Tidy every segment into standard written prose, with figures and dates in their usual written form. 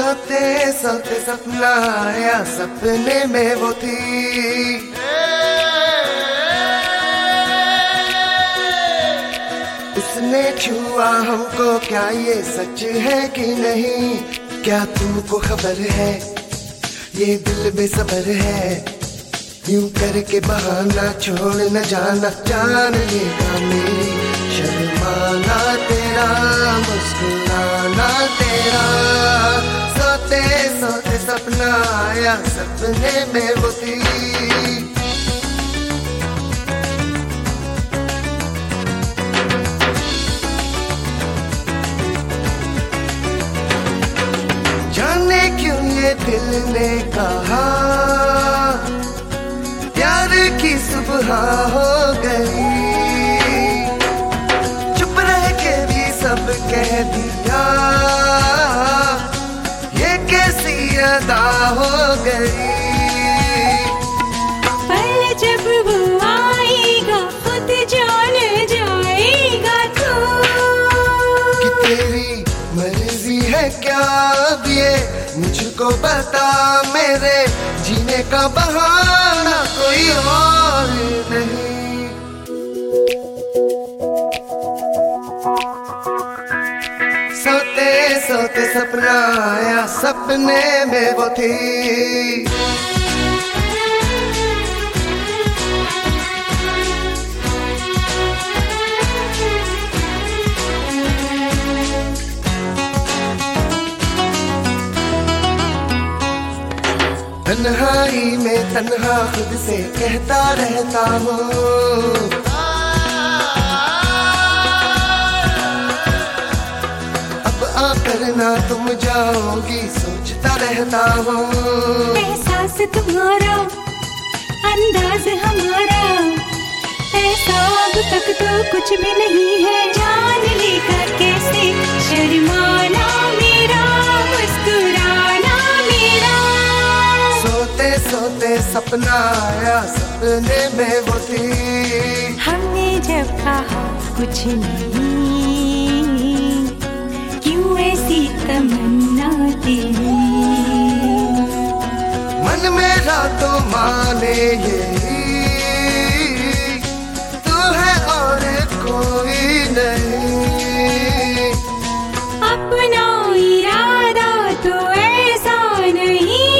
सोते सोते सपना आया, सपने में वो थी। उसने छुआ हमको, क्या ये सच है कि नहीं? क्या तुमको खबर है ये दिल बेसबर है? यूं करके बहाना छोड़ न जाना, जान लेगा मेरी शर्माना तेरा, मुस्कुराना तेरा। सोते सोते सपना आया, सपने में वो थी। जाने क्यों ये दिल ने कहा प्यार की सुबह हो गई, चुप रह के भी सब कह दिया, ये कैसी अदा हो गई। पल जब वो आएगा खुद जान जाएगा तू, कि तेरी मर्जी है क्या अब ये मुझको बता, मेरे जीने का बहाना कोई और नहीं। सोते सोते सपना आया, सपने में वो थी। तन्हाई में तन्हा खुद से कहता रहता हूँ, अब आकर ना तुम जाओगी सोचता रहता हूँ। एहसास तुम्हारा अंदाज हमारा ऐसा अब तक तो कुछ भी नहीं है, जान लेकर कैसे शर्माना मेरा, मुस्कुराना मेरा। सोते सोते सपना आया, सपने में वो थी। हमने जब कहा कुछ नहीं, क्यों ऐसी तमन्ना तेरी? मन मेरा तो माने यही, तू है और कोई नहीं। अपना इरादा तो ऐसा नहीं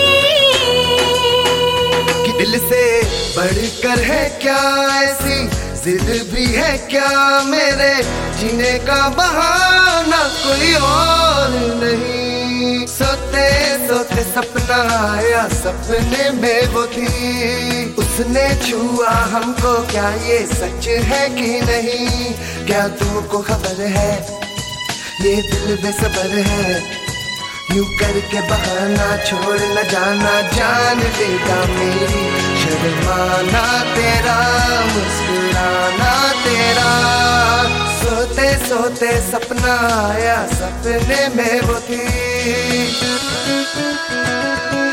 कि दिल से बढ़कर है क्या ऐसी जिद भी है क्या, मेरे जीने का बहाना कोई और नहीं। सोते सोते सपना आया, सपने में वो थी। उसने छुआ हमको, क्या ये सच है कि नहीं? क्या तुमको खबर है ये दिल बेसबर है? यूं करके बहाना छोड़ न जाना, जान लेगा मेरी शर्माना तेरा, मुस्कुराना तेरा। सोते सोते सपना आया, सपने में वो थी।